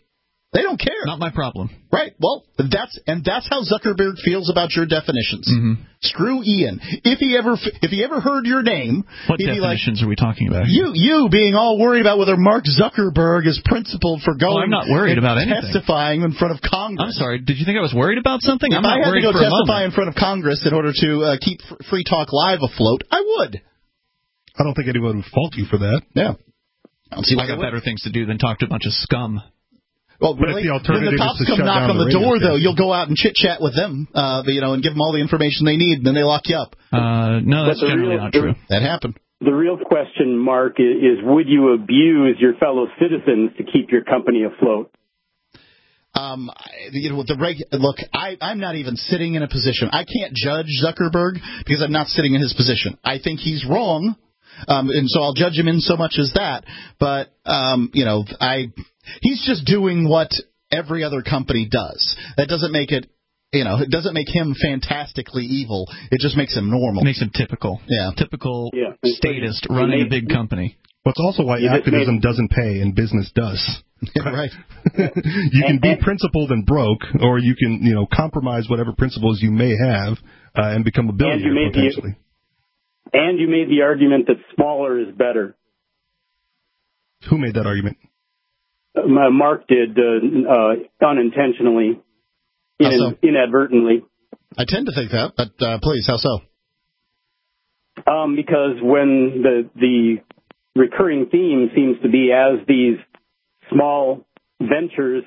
They don't care. Not my problem. Right. Well, that's and that's how Zuckerberg feels about your definitions. Mm-hmm. Screw Ian. If he ever if he ever heard your name, what he'd definitions be like, are we talking about? You you being all worried about whether Mark Zuckerberg is principled for going. Well, I'm not worried and about anything. Testifying in front of Congress. I'm sorry. Did you think I was worried about something? If I'm not I had worried to go for testify a in front of Congress in order to uh, keep Free Talk Live afloat, I would. I don't think anyone would fault you for that. Yeah. I don't see why I got better things to do than talk to a bunch of scum. Well, but really? if the alternative when the cops is to come shut knock down on the, the door, radio though, station. you'll go out and chit-chat with them, uh, you know, and give them all the information they need, and then they lock you up. Uh, no, that's generally real, not true. That happened. The real question, Mark, is, is would you abuse your fellow citizens to keep your company afloat? Um, you know, the reg- look, I, I'm not even sitting in a position. I can't judge Zuckerberg because I'm not sitting in his position. I think he's wrong, um, and so I'll judge him in so much as that. But, um, you know, I he's just doing what every other company does. That doesn't make it, you know, it doesn't make him fantastically evil. It just makes him normal. It makes him typical. Yeah. Typical yeah. statist running a big company. Well, it's also why You activism made... doesn't pay and business does. Yeah, right. You can be principled and broke, or you can, you know, compromise whatever principles you may have uh, and become a billionaire and potentially. The, and you made the argument that smaller is better. Who made that argument? Uh, Mark did uh, uh, unintentionally, in, so? inadvertently. I tend to think that, but uh, please, how so? Um, because when the the recurring theme seems to be as these small ventures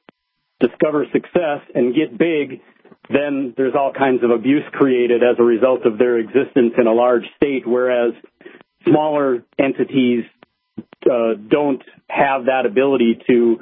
discover success and get big, then there's all kinds of abuse created as a result of their existence in a large state, whereas smaller entities uh, don't have that ability to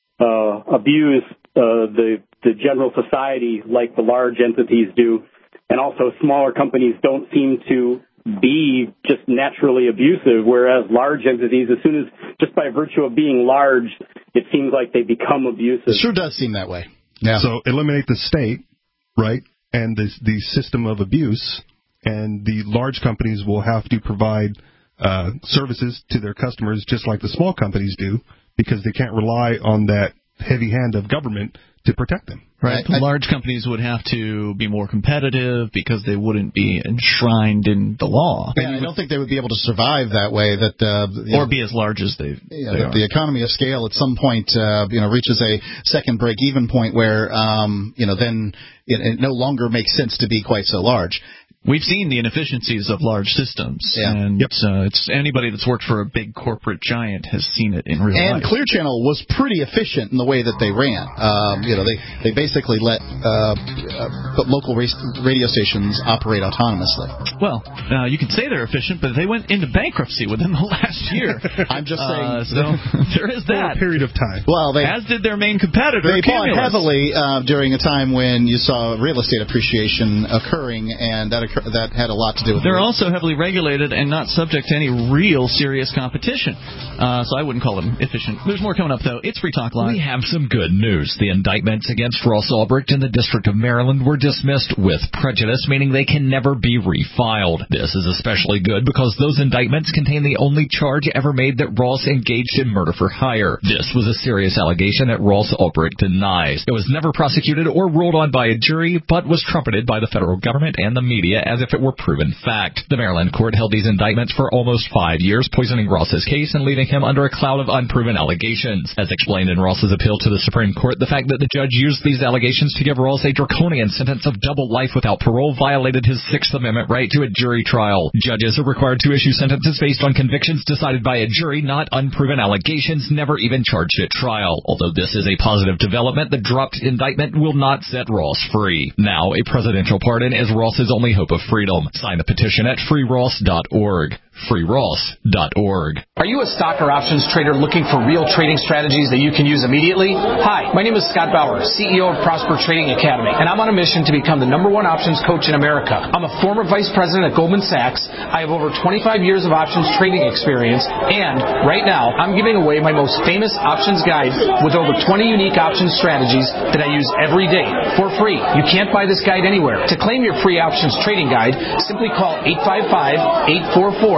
uh, abuse uh, the the general society like the large entities do. And also smaller companies don't seem to be just naturally abusive, whereas large entities, as soon as, just by virtue of being large, it seems like they become abusive. It sure does seem that way. Yeah. So eliminate the state, right, and the, the system of abuse, and the large companies will have to provide uh, services to their customers just like the small companies do, because they can't rely on that heavy hand of government to protect them. Right. I, Large companies would have to be more competitive because they wouldn't be enshrined in the law. Yeah, I don't think they would be able to survive that way. That uh, or know, be as large as they. Yeah, they the, are. the economy of scale at some point, uh, you know, reaches a second break-even point where, um, you know, then it, it no longer makes sense to be quite so large. We've seen the inefficiencies of large systems, yeah. and yep. uh, it's anybody that's worked for a big corporate giant has seen it in real and life. And Clear Channel was pretty efficient in the way that they ran. Um, you know, they, they basically let uh, uh, local radio stations operate autonomously. Well, uh, you can say they're efficient, but they went into bankruptcy within the last year. I'm just saying. Uh, so there is that. For a period of time. Well, they, as did their main competitor, They Cumulus. bought heavily uh, during a time when you saw real estate appreciation occurring, and that occur- that had a lot to do with it. They're also heavily regulated and not subject to any real serious competition. Uh, so I wouldn't call them efficient. There's more coming up, though. It's Free Talk Live. We have some good news. The indictments against Ross Ulbricht in the District of Maryland were dismissed with prejudice, meaning they can never be refiled. This is especially good because those indictments contain the only charge ever made that Ross engaged in murder for hire. This was a serious allegation that Ross Ulbricht denies. It was never prosecuted or ruled on by a jury, but was trumpeted by the federal government and the media as if it were proven fact. The Maryland court held these indictments for almost five years, poisoning Ross's case and leaving him under a cloud of unproven allegations. As explained in Ross's appeal to the Supreme Court, the fact that the judge used these allegations to give Ross a draconian sentence of double life without parole violated his Sixth Amendment right to a jury trial. Judges are required to issue sentences based on convictions decided by a jury, not unproven allegations never even charged at trial. Although this is a positive development, the dropped indictment will not set Ross free. Now, a presidential pardon is Ross's only hope of freedom. Sign the petition at free ross dot org. free ross dot org. Are you a stock or options trader looking for real trading strategies that you can use immediately? Hi, my name is Scott Bauer, C E O of Prosper Trading Academy, and I'm on a mission to become the number one options coach in America. I'm a former vice president at Goldman Sachs. I have over twenty-five years of options trading experience, and right now I'm giving away my most famous options guide with over twenty unique options strategies that I use every day for free. You can't buy this guide anywhere. To claim your free options trading guide, simply call eight five five, eight four four,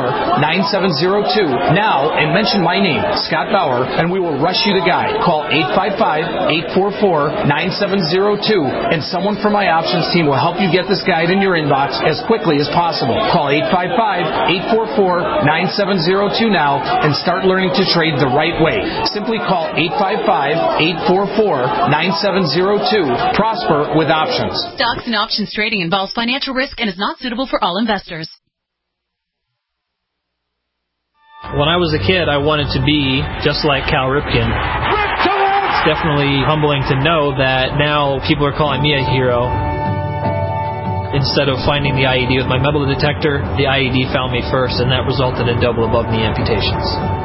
nine seven zero two now and mention my name, Scott Bauer, and we will rush you the guide. Call eight five five, eight four four, nine seven zero two, and someone from my options team will help you get this guide in your inbox as quickly as possible. Call eight five five, eight four four, nine seven zero two now and start learning to trade the right way. Simply call eight five five, eight four four, nine seven zero two. Prosper with options. Stocks and options trading involves financial risk and is not suitable for all investors. When I was a kid, I wanted to be just like Cal Ripken. It's definitely humbling to know that now people are calling me a hero. Instead of finding the I E D with my metal detector, the I E D found me first, and that resulted in double above knee amputations.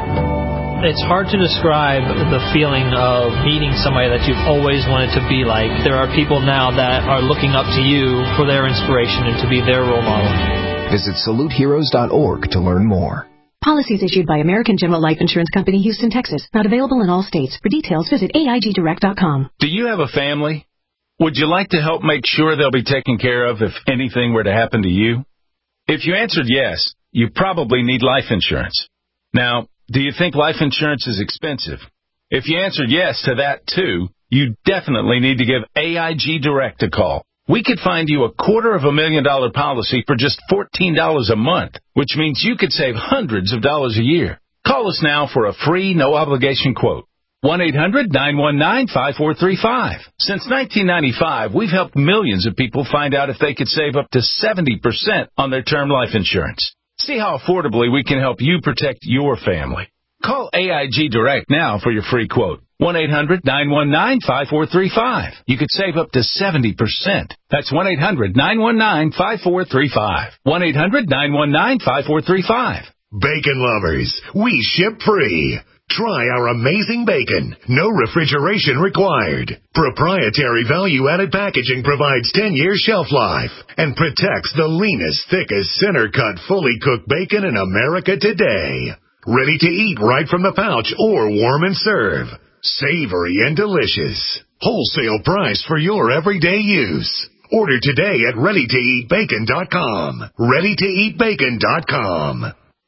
It's hard to describe the feeling of meeting somebody that you've always wanted to be like. There are people now that are looking up to you for their inspiration and to be their role model. Visit salute heroes dot org to learn more. Policies issued by American General Life Insurance Company, Houston, Texas. Not available in all states. For details, visit A I G direct dot com. Do you have a family? Would you like to help make sure they'll be taken care of if anything were to happen to you? If you answered yes, you probably need life insurance. Now, do you think life insurance is expensive? If you answered yes to that, too, you definitely need to give A I G Direct a call. We could find you a quarter of a million dollar policy for just fourteen dollars a month, which means you could save hundreds of dollars a year. Call us now for a free, no-obligation quote. one eight hundred, nine one nine, five four three five. Since nineteen ninety-five, we've helped millions of people find out if they could save up to seventy percent on their term life insurance. See how affordably we can help you protect your family. Call A I G Direct now for your free quote. one eight hundred, nine one nine, five four three five. You could save up to seventy percent. That's one eight hundred, nine one nine, five four three five. one eight hundred, nine one nine, five four three five. Bacon lovers, we ship free. Try our amazing bacon. No refrigeration required. Proprietary value-added packaging provides ten year shelf life and protects the leanest, thickest, center-cut, fully cooked bacon in America today. Ready to eat right from the pouch or warm and serve. Savory and delicious. Wholesale price for your everyday use. Order today at ready to eat bacon dot com. ready to eat bacon dot com.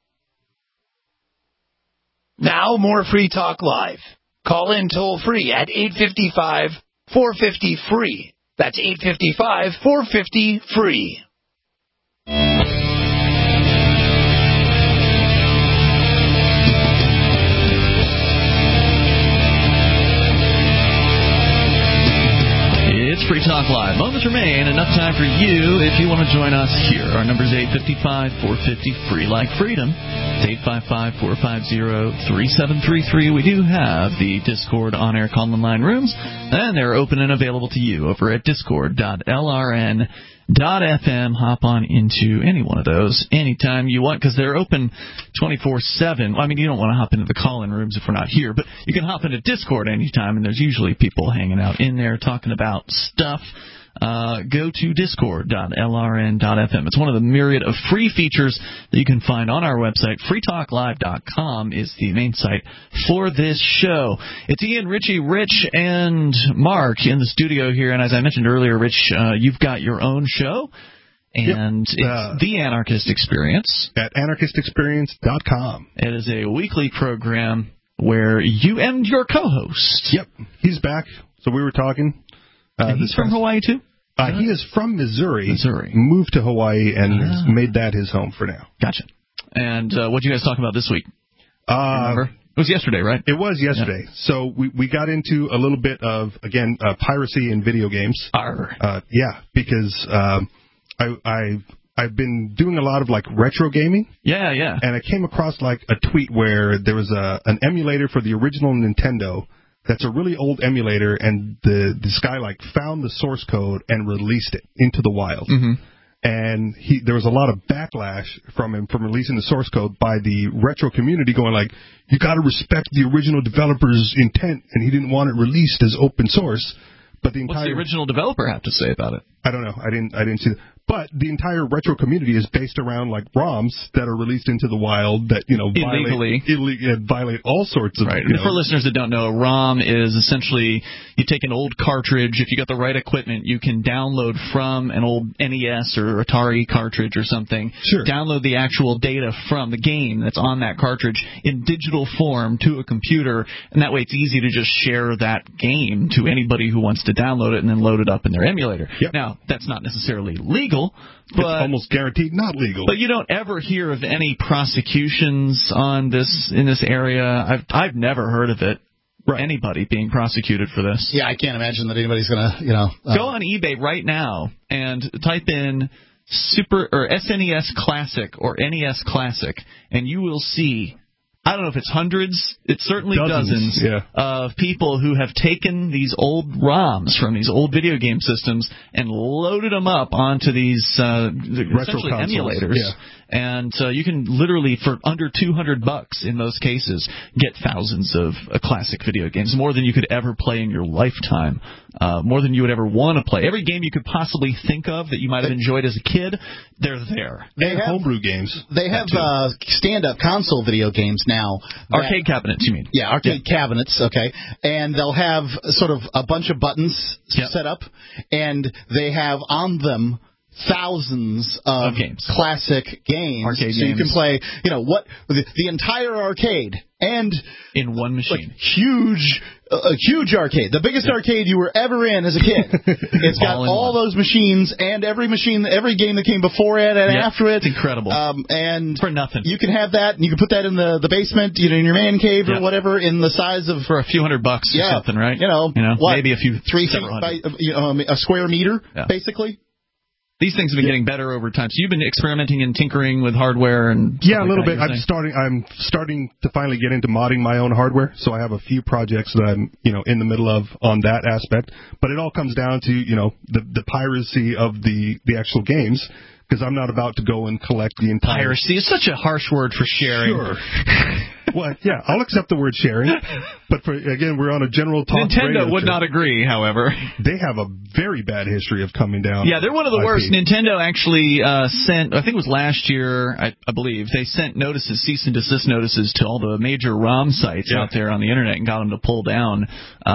Now more Free Talk Live. Call in toll free at eight five five, four five zero, free. That's eight five five, four five zero, free. It's Free Talk Live. Moments remain. Enough time for you if you want to join us here. Our number is eight five five, four five zero, free like freedom. It's eight five five, four five zero, three seven three three. We do have the Discord on-air call-in line rooms, and they're open and available to you over at discord dot L R N dot F M. Hop on into any one of those anytime you want, because they're open twenty-four seven. I mean, you don't want to hop into the call-in rooms if we're not here, but you can hop into Discord anytime, and there's usually people hanging out in there talking about stuff. Uh, go to discord dot L R N dot F M. It's one of the myriad of free features that you can find on our website. free talk live dot com is the main site for this show. It's Ian, Richie, Rich, and Mark in the studio here. And as I mentioned earlier, Rich, uh, you've got your own show. And yep. uh, it's The Anarchist Experience. At anarchist experience dot com. It is a weekly program where you and your co-host. Yep. He's back. So we were talking. Uh, and he's from Hawaii, too? Uh, he is from Missouri. Missouri. Moved to Hawaii and ah. has made that his home for now. Gotcha. And uh, what did you guys talk about this week? Uh, Remember? It was yesterday, right? It was yesterday. Yeah. So we, we got into a little bit of, again, uh, piracy in video games. Arr. Uh, yeah, because um, I, I, I've been doing a lot of, like, retro gaming. Yeah, yeah. And I came across, like, a tweet where there was a an emulator for the original Nintendo that's a really old emulator, and the this guy like found the source code and released it into the wild. Mm-hmm. And he there was a lot of backlash from him from releasing the source code by the retro community, going like, you got to respect the original developer's intent, and he didn't want it released as open source. But the entire What's the original developer have to say about it? I don't know. I didn't. I didn't see that. But the entire retro community is based around like ROMs that are released into the wild that, you know, illegally violate, illeg- violate all sorts of. Right. You know, for listeners that don't know, a ROM is essentially you take an old cartridge. If you got the right equipment, you can download from an old N E S or Atari cartridge or something. Sure. Download the actual data from the game that's on that cartridge in digital form to a computer, and that way it's easy to just share that game to anybody who wants to download it and then load it up in their emulator. Yep. Now, that's not necessarily legal. But, it's almost guaranteed not legal. But you don't ever hear of any prosecutions on this in this area. I've I've never heard of it. Right. Anybody being prosecuted for this. Yeah, I can't imagine that anybody's gonna, you know. Uh, Go on eBay right now and type in Super or S N E S Classic or N E S Classic, and you will see. I don't know if it's hundreds, it's certainly dozens, dozens yeah. of people who have taken these old ROMs from these old video game systems and loaded them up onto these uh, essentially emulators. Yeah. And uh, you can literally, for under two hundred bucks in most cases, get thousands of uh, classic video games, more than you could ever play in your lifetime, uh, more than you would ever want to play. Every game you could possibly think of that you might have enjoyed as a kid, they're there. They have homebrew games. They have uh, stand-up console video games now. Arcade cabinets, you mean? Yeah, arcade yeah. cabinets, okay. And they'll have sort of a bunch of buttons yep. set up, and they have on them thousands of, of games. classic games. Arcade so games. you can play, you know, what the, the entire arcade and in one machine. Like, huge a huge arcade. The biggest yeah. arcade you were ever in as a kid. It's got all, all those machines and every machine, every game that came before it and yep. after it. It's incredible. Um, and for nothing. You can have that and you can put that in the, the basement, you know, in your man cave yep. or whatever, in the size of for a few hundred bucks yeah, or something, right? You know, you know what, maybe a few three feet by you know, a square meter, yeah. basically. These things have been getting better over time. So you've been experimenting and tinkering with hardware and yeah, a like little that, bit. I'm starting. I'm starting to finally get into modding my own hardware. So I have a few projects that I'm, you know, in the middle of on that aspect. But it all comes down to, you know, the the piracy of the the actual games. Because I'm not about to go and collect the entire... Piracy is such a harsh word for sharing. Sure. Well, yeah, I'll accept the word sharing. But, for, again, we're on a general talk Nintendo would show. not agree, however. They have a very bad history of coming down. Yeah, they're one of the I P. worst. Nintendo actually uh, sent, I think it was last year, I, I believe, they sent notices, cease and desist notices to all the major ROM sites yeah. out there on the Internet and got them to pull down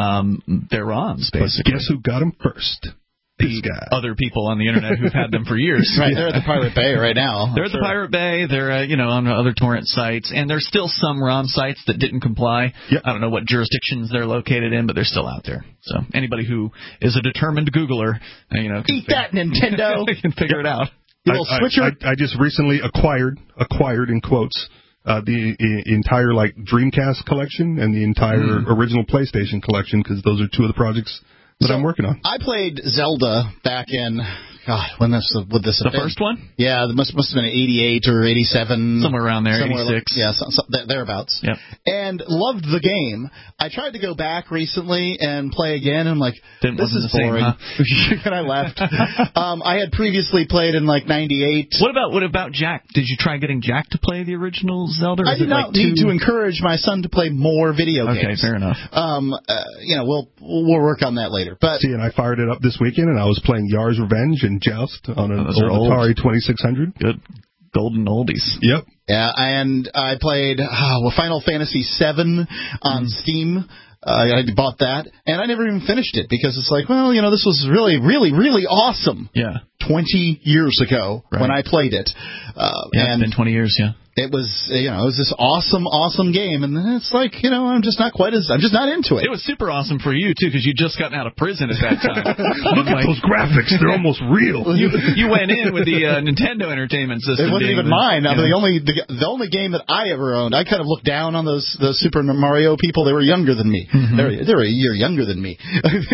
um, their ROMs, basically. But guess who got them first? The other people on the Internet who've had them for years. Right, they're at the Pirate Bay right now. They're at sure. the Pirate Bay. They're uh, you know on other torrent sites, and there's still some ROM sites that didn't comply. Yep. I don't know what jurisdictions they're located in, but they're still out there. So anybody who is a determined Googler, you know, eat that Nintendo, can figure it out. You little I, switcher. I, I, I just recently acquired acquired in quotes uh, the I- entire like Dreamcast collection and the entire mm. original PlayStation collection because those are two of the projects that so I'm working on. I played Zelda back in, God, when this would this have the been? first one? Yeah, it must must have been eighty-eight or eighty-seven, somewhere around there, somewhere eighty-six. Like, yeah, so, so, thereabouts. Yep. And loved the game. I tried to go back recently and play again, and I'm like, Didn't, this is the boring. Same, huh? And I left. um, I had previously played in like ninety-eight. What about what about Jack? Did you try getting Jack to play the original Zelda? Or I is did it not like need too... to encourage my son to play more video okay, games. Okay, fair enough. Um, uh, you know, we'll we'll work on that later. But see, and I fired it up this weekend, and I was playing Yar's Revenge and Joust on an oh, old Atari twenty-six hundred. Good. Golden oldies. Yep. Yeah, and I played oh, Final Fantasy seven on mm. Steam. Uh, I bought that, and I never even finished it because it's like, well, you know, this was really, really, really awesome. Yeah. twenty years ago right. when I played it. Uh, yeah, and it's been twenty years, yeah. It was, you know, it was this awesome, awesome game, and it's like, you know, I'm just not quite as, I'm just not into it. It was super awesome for you, too, because you'd just gotten out of prison at that time. Look at those graphics. They're almost real. You, you went in with the uh, Nintendo Entertainment System. It wasn't even the, mine. I mean, know. the only the, the only game that I ever owned, I kind of looked down on those those Super Mario people. They were younger than me. Mm-hmm. They were, they were a year younger than me.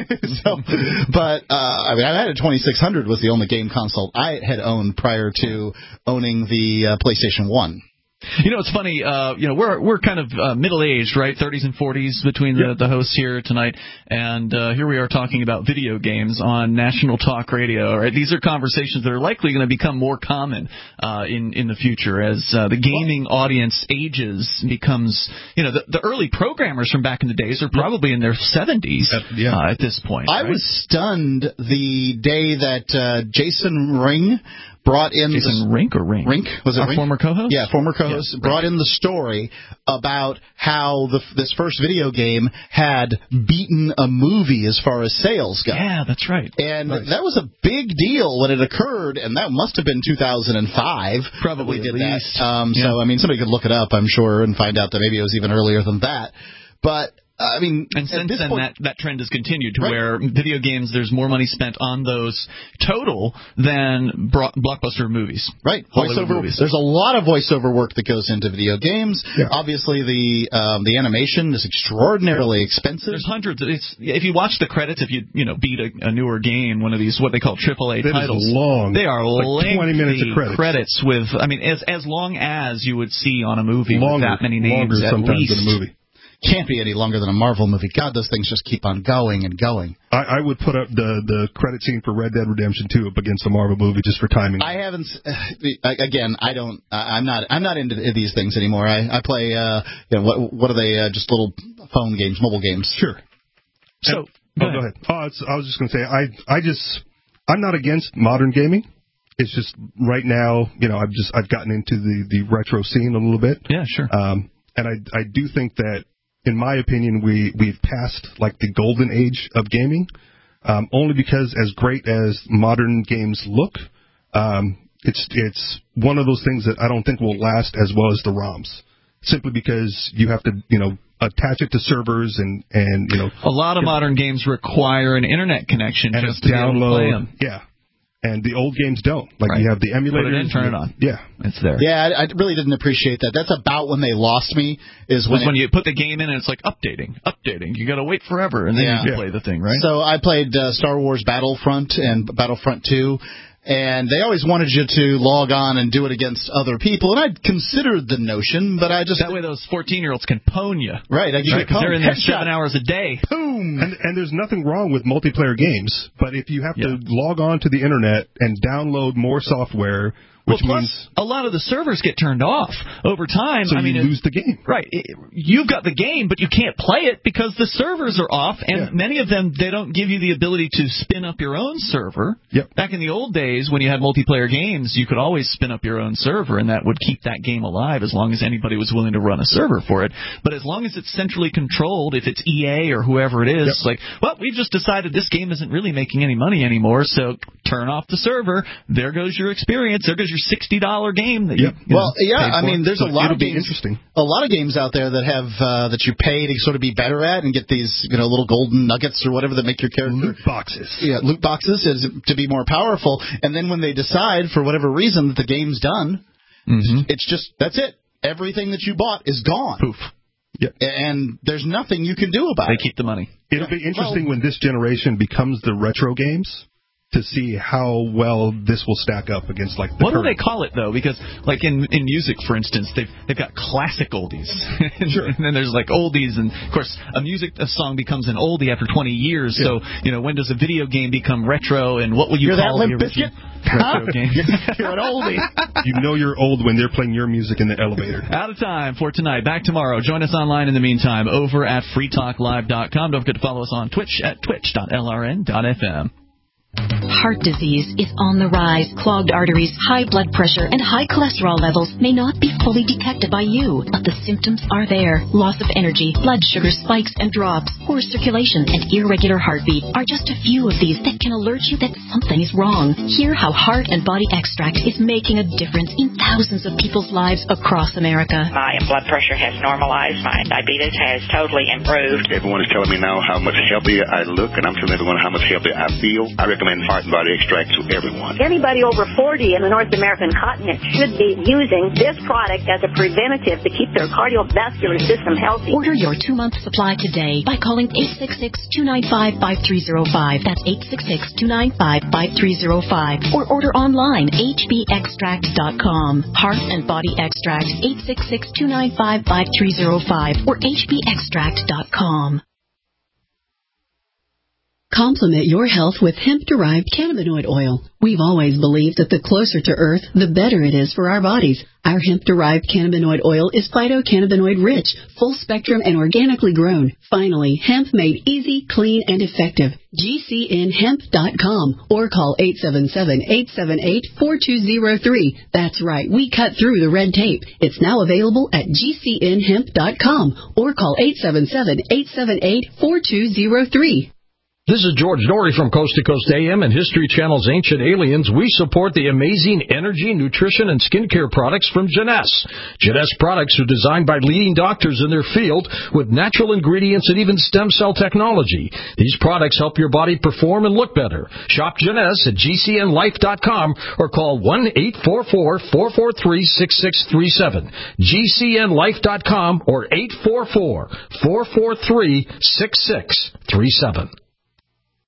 so, but, uh, I mean, I had a twenty-six hundred was the only game console I had owned prior to owning the uh, PlayStation one. You know, it's funny. Uh, you know, we're we're kind of uh, middle aged, right? thirties and forties between the, yep. the hosts here tonight, and uh, here we are talking about video games on National Talk Radio. Right? These are conversations that are likely going to become more common uh, in in the future as uh, the gaming audience ages, becomes. You know, the, the early programmers from back in the days are probably in their seventies uh, yeah. uh, at this point. I right? was stunned the day that uh, Jason Ring. Brought in Jason the, Rink or Rink? Rink was it? Our Rink? former co-host. Yeah, former co-host yeah, brought Rink. in the story about how the, this first video game had beaten a movie as far as sales go. Yeah, that's right. And nice. that was a big deal when it occurred, and that must have been two thousand five. Probably we did at least. that. Um, yeah. So I mean, somebody could look it up, I'm sure, and find out that maybe it was even earlier than that. But. I mean, and since then, point, that, that trend has continued to right. where video games, there's more money spent on those total than bro- blockbuster movies. Right. Hollywood Voiceover. movies. There's a lot of voiceover work that goes into video games. Yeah. Obviously, the um, the animation is extraordinarily expensive. There's hundreds. Of, it's if you watch the credits, if you you know beat a, a newer game, one of these what they call triple A that titles, is long. They are like twenty minutes of credits. credits with. I mean, as as long as you would see on a movie longer, with that many names, longer at sometimes least. than a movie. Can't be any longer than a Marvel movie. God, those things just keep on going and going. I, I would put up the, the credit scene for Red Dead Redemption two up against a Marvel movie just for timing. I haven't. Uh, again, I don't. I'm not. I'm not into these things anymore. I, I play. Uh, you know, what what are they? Uh, just little phone games, mobile games. Sure. So and, go, oh, go ahead. Oh, it's, I was just going to say, I I just I'm not against modern gaming. It's just right now, you know, I've just I've gotten into the, the retro scene a little bit. Yeah, sure. Um, and I I do think that. In my opinion, we, we've passed like the golden age of gaming, um, only because as great as modern games look, um, it's it's one of those things that I don't think will last as well as the ROMs, simply because you have to, you know, attach it to servers and, and you know. A lot of modern games require an internet connection and just to download, be able to play them. Yeah. And the old games don't. Like, right. you have the emulators. Put it in, turn it on. Yeah. It's there. Yeah, I, I really didn't appreciate that. That's about when they lost me, is when, it, when you put the game in and it's like updating, updating. You got to wait forever, and then yeah. you can yeah. play the thing, right? So I played uh, Star Wars Battlefront and Battlefront two, and they always wanted you to log on and do it against other people, and I'd considered the notion, but I just... That way those fourteen-year-olds can pwn you. Right, I right, get they're in there Headshot. seven hours a day. Boom! And, and there's nothing wrong with multiplayer games, but if you have yeah. to log on to the internet and download more software... Which well, plus, means a lot of the servers get turned off over time. So I mean, you lose the game. Right. It, you've got the game, but you can't play it because the servers are off, and yeah. many of them, they don't give you the ability to spin up your own server. Yep. Back in the old days, when you had multiplayer games, you could always spin up your own server, and that would keep that game alive as long as anybody was willing to run a server for it. But as long as it's centrally controlled, if it's E A or whoever it is, yep. it's like, well, we've just decided this game isn't really making any money anymore, so turn off the server. There goes your experience. There goes your sixty dollars game that yep. you, you well, know, yeah, I mean, there's so a lot of games, interesting. a lot of games out there that have uh, that you pay to sort of be better at and get these, you know, little golden nuggets or whatever that make your character loot boxes. Yeah, loot boxes is to be more powerful. And then when they decide for whatever reason that the game's done, mm-hmm. it's just that's it. Everything that you bought is gone. Poof. Yep. And there's nothing you can do about they it. They keep the money. It'll be interesting well, when this generation becomes the retro games. To see how well this will stack up against like the what current. do they call it though? Because like in, in music, for instance, they've they've got classic oldies, and, sure. and then there's like oldies, and of course a music a song becomes an oldie after twenty years. Yeah. So you know when does a video game become retro, and what will you you're call that the original huh? retro game? You're an oldie. You know you're old when they're playing your music in the elevator. Out of time for tonight. Back tomorrow. Join us online in the meantime over at free talk live dot com. Don't forget to follow us on Twitch at twitch dot l r n dot f m. Heart disease is on the rise. Clogged arteries, high blood pressure, and high cholesterol levels may not be fully detected by you, but the symptoms are there. Loss of energy, blood sugar spikes and drops, poor circulation, and irregular heartbeat are just a few of these that can alert you that something is wrong. Hear how Heart and Body Extract is making a difference in thousands of people's lives across America. My blood pressure has normalized. My diabetes has totally improved. Everyone is telling me now how much healthier I look, and I'm telling everyone how much healthier I feel. I recommend recommend Heart and Body Extract to everyone. Anybody over forty in the North American continent should be using this product as a preventative to keep their cardiovascular system healthy. Order your two-month supply today by calling eight six six, two nine five, five three zero five. That's eight six six, two nine five, five three zero five. Or order online, h b extract dot com. Heart and Body Extract, eight six six, two nine five, five three zero five or h b extract dot com. Complement your health with hemp-derived cannabinoid oil. We've always believed that the closer to Earth, the better it is for our bodies. Our hemp-derived cannabinoid oil is phytocannabinoid-rich, full-spectrum, and organically grown. Finally, hemp made easy, clean, and effective. G C N hemp dot com or call eight seven seven, eight seven eight, four two zero three. That's right, we cut through the red tape. It's now available at G C N hemp dot com or call eight seven seven, eight seven eight, four two zero three. This is George Norrie from Coast to Coast A M and History Channel's Ancient Aliens. We support the amazing energy, nutrition, and skincare products from Jeunesse. Jeunesse products are designed by leading doctors in their field with natural ingredients and even stem cell technology. These products help your body perform and look better. Shop Jeunesse at G C N life dot com or call one eight four four, four four three, six six three seven. G C N life dot com or eight four four, four four three, six six three seven.